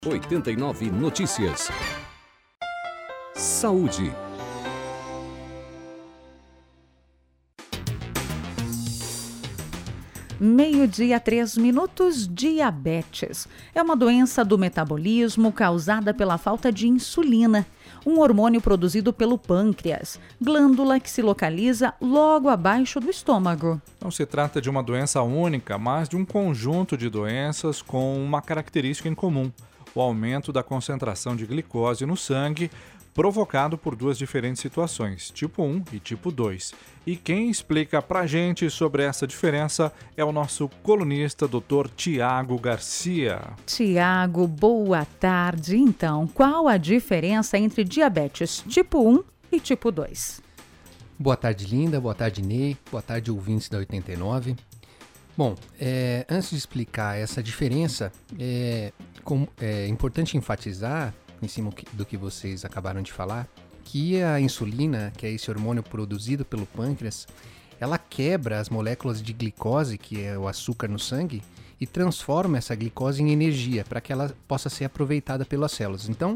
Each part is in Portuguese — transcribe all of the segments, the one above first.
89 Notícias. Saúde. Meio-dia, 3 minutos. Diabetes é uma doença do metabolismo causada pela falta de insulina, um hormônio produzido pelo pâncreas, glândula que se localiza logo abaixo do estômago. Não se trata de uma doença única, mas de um conjunto de doenças com uma característica em comum: o aumento da concentração de glicose no sangue, provocado por duas diferentes situações, tipo 1 e tipo 2. E quem explica pra gente sobre essa diferença é o nosso colunista, Dr. Tiago Garcia. Tiago, boa tarde. Então, qual a diferença entre diabetes tipo 1 e tipo 2? Boa tarde, Linda. Boa tarde, Ney. Boa tarde, ouvintes da 89. Bom, antes de explicar essa diferença, é importante enfatizar, em cima do que vocês acabaram de falar, que a insulina, que é esse hormônio produzido pelo pâncreas, ela quebra as moléculas de glicose, que é o açúcar no sangue, e transforma essa glicose em energia para que ela possa ser aproveitada pelas células. Então,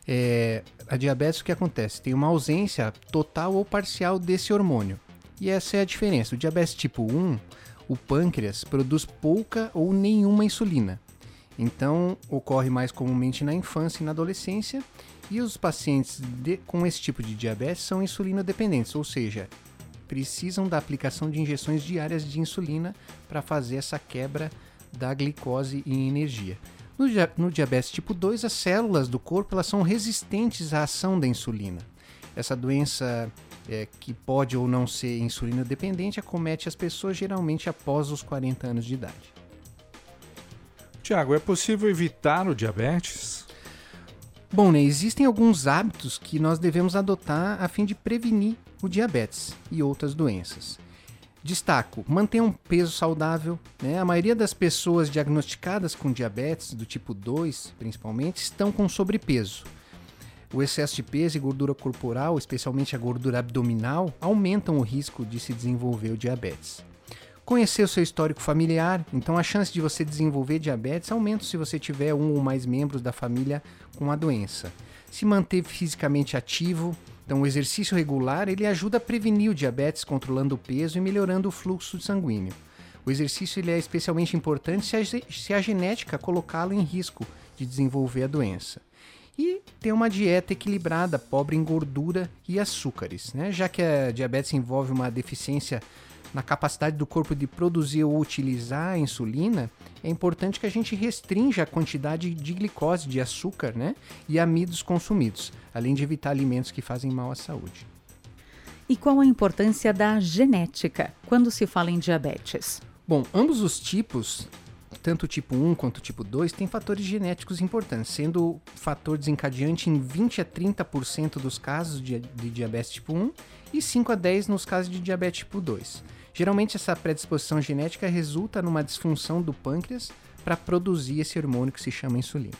a diabetes, o que acontece? Tem uma ausência total ou parcial desse hormônio. E essa é a diferença. O diabetes tipo 1, o pâncreas produz pouca ou nenhuma insulina. Então, ocorre mais comumente na infância e na adolescência, e os pacientes com esse tipo de diabetes são insulina dependentes, ou seja, precisam da aplicação de injeções diárias de insulina para fazer essa quebra da glicose em energia. No diabetes tipo 2, as células do corpo elas são resistentes à ação da insulina. Essa doença, que pode ou não ser insulina dependente, acomete as pessoas geralmente após os 40 anos de idade. Tiago, é possível evitar o diabetes? Bom, né, existem alguns hábitos que nós devemos adotar a fim de prevenir o diabetes e outras doenças. Destaco, manter um peso saudável. Né? A maioria das pessoas diagnosticadas com diabetes, do tipo 2 principalmente, estão com sobrepeso. O excesso de peso e gordura corporal, especialmente a gordura abdominal, aumentam o risco de se desenvolver o diabetes. Conhecer o seu histórico familiar, então a chance de você desenvolver diabetes aumenta se você tiver um ou mais membros da família com a doença. Se manter fisicamente ativo, então o exercício regular, ele ajuda a prevenir o diabetes, controlando o peso e melhorando o fluxo sanguíneo. O exercício ele é especialmente importante se a genética colocá-lo em risco de desenvolver a doença. E ter uma dieta equilibrada, pobre em gordura e açúcares, né? Já que a diabetes envolve uma deficiência na capacidade do corpo de produzir ou utilizar a insulina, é importante que a gente restrinja a quantidade de glicose, de açúcar, né, e amidos consumidos, além de evitar alimentos que fazem mal à saúde. E qual a importância da genética quando se fala em diabetes? Bom, ambos os tipos, tanto o tipo 1 quanto o tipo 2, têm fatores genéticos importantes, sendo o fator desencadeante em 20 a 30% dos casos de diabetes tipo 1 e 5 a 10% nos casos de diabetes tipo 2. Geralmente essa predisposição genética resulta numa disfunção do pâncreas para produzir esse hormônio que se chama insulina.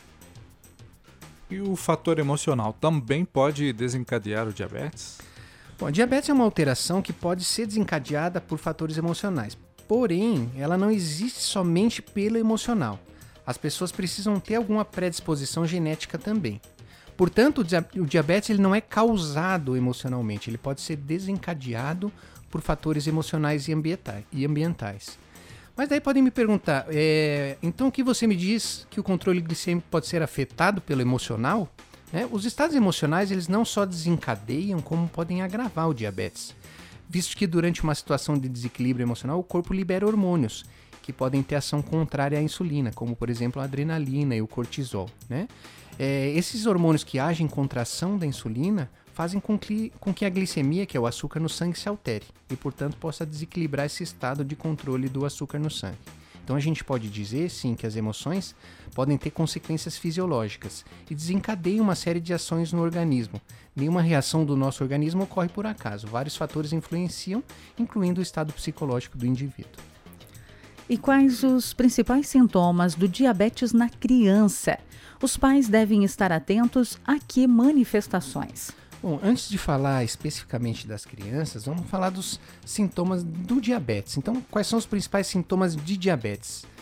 E o fator emocional também pode desencadear o diabetes? Bom, a diabetes é uma alteração que pode ser desencadeada por fatores emocionais, porém ela não existe somente pelo emocional. As pessoas precisam ter alguma predisposição genética também. Portanto, o diabetes ele não é causado emocionalmente, ele pode ser desencadeado por fatores emocionais e ambientais. Mas daí podem me perguntar, então o que você me diz que o controle glicêmico pode ser afetado pelo emocional? Os estados emocionais eles não só desencadeiam, como podem agravar o diabetes, visto que durante uma situação de desequilíbrio emocional o corpo libera hormônios que podem ter ação contrária à insulina, como por exemplo a adrenalina e o cortisol. Esses hormônios que agem contra a ação da insulina fazem com que a glicemia, que é o açúcar no sangue, se altere e, portanto, possa desequilibrar esse estado de controle do açúcar no sangue. Então a gente pode dizer, sim, que as emoções podem ter consequências fisiológicas e desencadeiam uma série de ações no organismo. Nenhuma reação do nosso organismo ocorre por acaso. Vários fatores influenciam, incluindo o estado psicológico do indivíduo. E quais os principais sintomas do diabetes na criança? Os pais devem estar atentos a que manifestações? Bom, antes de falar especificamente das crianças, vamos falar dos sintomas do diabetes. Então, quais são os principais sintomas de diabetes?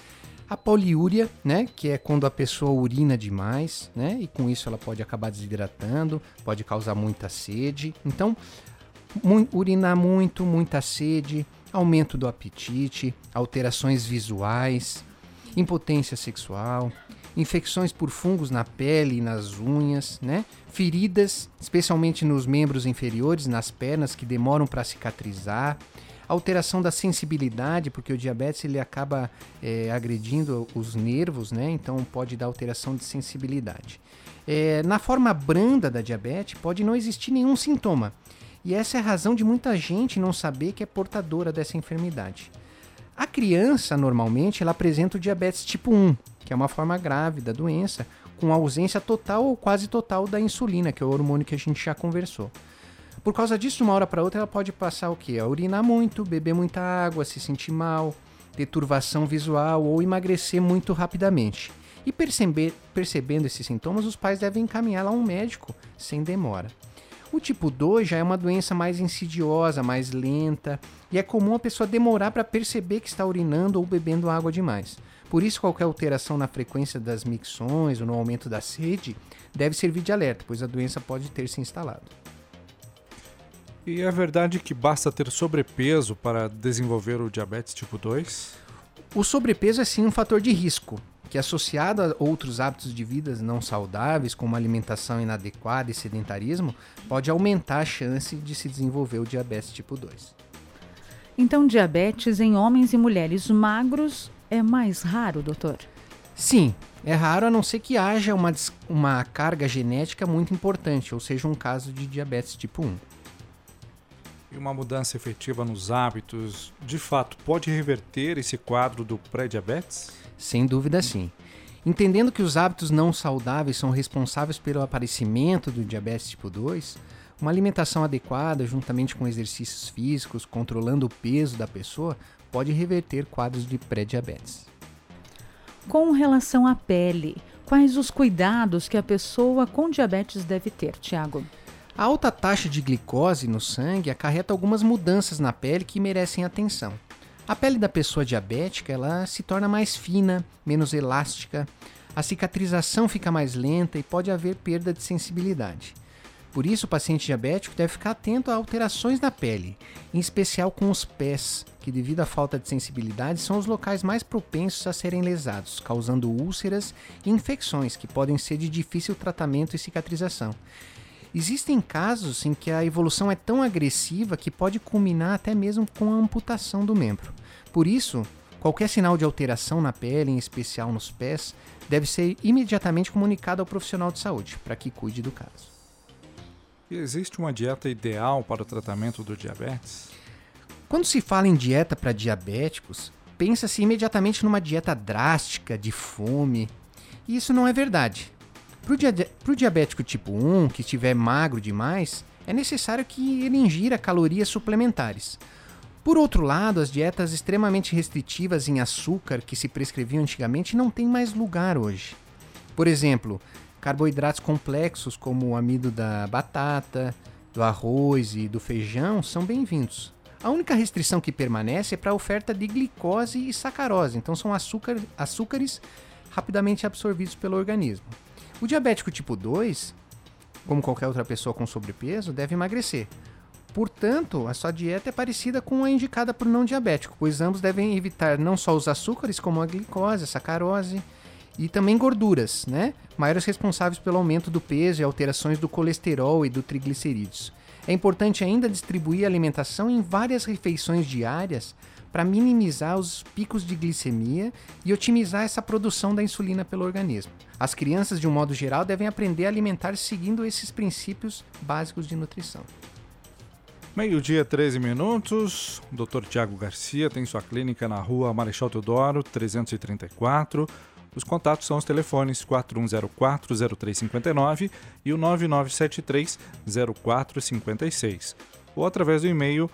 A poliúria, né, que é quando a pessoa urina demais, né, e com isso ela pode acabar desidratando, pode causar muita sede. Então, urinar muito, muita sede, aumento do apetite, alterações visuais, impotência sexual, infecções por fungos na pele e nas unhas, né, feridas, especialmente nos membros inferiores, nas pernas, que demoram para cicatrizar, alteração da sensibilidade, porque o diabetes ele acaba agredindo os nervos, né? Então pode dar alteração de sensibilidade. Na forma branda da diabetes pode não existir nenhum sintoma. E essa é a razão de muita gente não saber que é portadora dessa enfermidade. A criança, normalmente, ela apresenta o diabetes tipo 1, que é uma forma grave da doença, com ausência total ou quase total da insulina, que é o hormônio que a gente já conversou. Por causa disso, de uma hora para outra, ela pode passar o quê? A urinar muito, beber muita água, se sentir mal, ter turvação visual ou emagrecer muito rapidamente. E percebendo esses sintomas, os pais devem encaminhá-la a um médico sem demora. O tipo 2 já é uma doença mais insidiosa, mais lenta, e é comum a pessoa demorar para perceber que está urinando ou bebendo água demais. Por isso, qualquer alteração na frequência das micções ou no aumento da sede deve servir de alerta, pois a doença pode ter se instalado. E é verdade que basta ter sobrepeso para desenvolver o diabetes tipo 2? O sobrepeso é sim um fator de risco, que associado a outros hábitos de vida não saudáveis, como alimentação inadequada e sedentarismo, pode aumentar a chance de se desenvolver o diabetes tipo 2. Então, diabetes em homens e mulheres magros é mais raro, doutor? Sim, é raro a não ser que haja uma carga genética muito importante, ou seja, um caso de diabetes tipo 1. E uma mudança efetiva nos hábitos, de fato, pode reverter esse quadro do pré-diabetes? Sem dúvida sim. Entendendo que os hábitos não saudáveis são responsáveis pelo aparecimento do diabetes tipo 2, uma alimentação adequada, juntamente com exercícios físicos, controlando o peso da pessoa, pode reverter quadros de pré-diabetes. Com relação à pele, quais os cuidados que a pessoa com diabetes deve ter, Tiago? A alta taxa de glicose no sangue acarreta algumas mudanças na pele que merecem atenção. A pele da pessoa diabética ela se torna mais fina, menos elástica, a cicatrização fica mais lenta e pode haver perda de sensibilidade. Por isso, o paciente diabético deve ficar atento a alterações na pele, em especial com os pés, que devido à falta de sensibilidade são os locais mais propensos a serem lesados, causando úlceras e infecções que podem ser de difícil tratamento e cicatrização. Existem casos em que a evolução é tão agressiva que pode culminar até mesmo com a amputação do membro. Por isso, qualquer sinal de alteração na pele, em especial nos pés, deve ser imediatamente comunicado ao profissional de saúde, para que cuide do caso. E existe uma dieta ideal para o tratamento do diabetes? Quando se fala em dieta para diabéticos, pensa-se imediatamente numa dieta drástica, de fome. E isso não é verdade. Para o diabético tipo 1, que estiver magro demais, é necessário que ele ingira calorias suplementares. Por outro lado, as dietas extremamente restritivas em açúcar que se prescreviam antigamente não têm mais lugar hoje. Por exemplo, carboidratos complexos como o amido da batata, do arroz e do feijão são bem-vindos. A única restrição que permanece é para a oferta de glicose e sacarose, então são açúcares rapidamente absorvidos pelo organismo. O diabético tipo 2, como qualquer outra pessoa com sobrepeso, deve emagrecer. Portanto, a sua dieta é parecida com a indicada por não diabético, pois ambos devem evitar não só os açúcares, como a glicose, a sacarose e também gorduras, né? Maiores responsáveis pelo aumento do peso e alterações do colesterol e do triglicerídeos. É importante ainda distribuir a alimentação em várias refeições diárias para minimizar os picos de glicemia e otimizar essa produção da insulina pelo organismo. As crianças, de um modo geral, devem aprender a alimentar-se seguindo esses princípios básicos de nutrição. Meio-dia, 13 minutos. O Dr. Tiago Garcia tem sua clínica na rua Marechal Deodoro, 334. Os contatos são os telefones 4104-0359 e o 9973-0456. Ou através do e-mail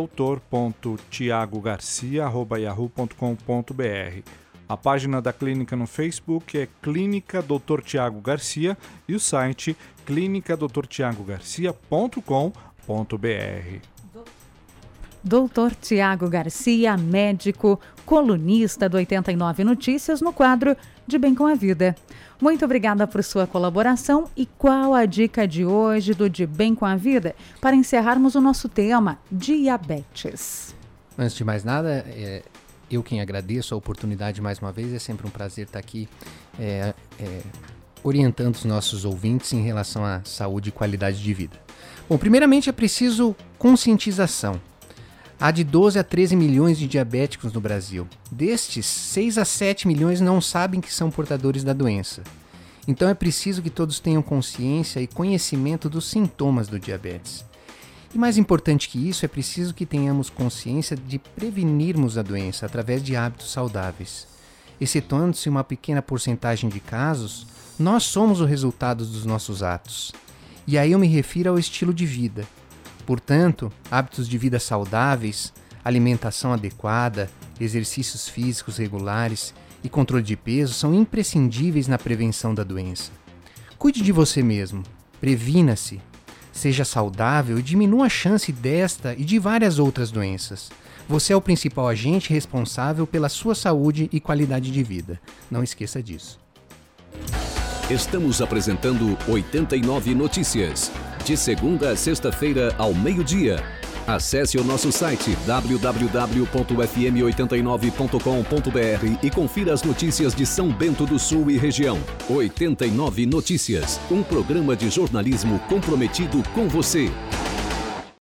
doutor.tiagogarcia@yahoo.com.br. A página da clínica no Facebook é Clínica Dr. Tiago Garcia e o site clinicadrtiagogarcia.com.br. Dr. Tiago Garcia, médico, colunista do 89 Notícias, no quadro De Bem com a Vida. Muito obrigada por sua colaboração. E qual a dica de hoje do De Bem com a Vida para encerrarmos o nosso tema, diabetes? Antes de mais nada, eu quem agradeço a oportunidade mais uma vez. É sempre um prazer estar aqui orientando os nossos ouvintes em relação à saúde e qualidade de vida. Bom, primeiramente é preciso conscientização. Há de 12 a 13 milhões de diabéticos no Brasil. Destes, 6 a 7 milhões não sabem que são portadores da doença. Então é preciso que todos tenham consciência e conhecimento dos sintomas do diabetes. E mais importante que isso, é preciso que tenhamos consciência de prevenirmos a doença através de hábitos saudáveis. Excetuando-se uma pequena porcentagem de casos, nós somos o resultado dos nossos atos. E aí eu me refiro ao estilo de vida. Portanto, hábitos de vida saudáveis, alimentação adequada, exercícios físicos regulares e controle de peso são imprescindíveis na prevenção da doença. Cuide de você mesmo, previna-se, seja saudável e diminua a chance desta e de várias outras doenças. Você é o principal agente responsável pela sua saúde e qualidade de vida. Não esqueça disso. Estamos apresentando 89 Notícias. De segunda a sexta-feira ao meio-dia. Acesse o nosso site www.fm89.com.br e confira as notícias de São Bento do Sul e região. 89 Notícias, um programa de jornalismo comprometido com você.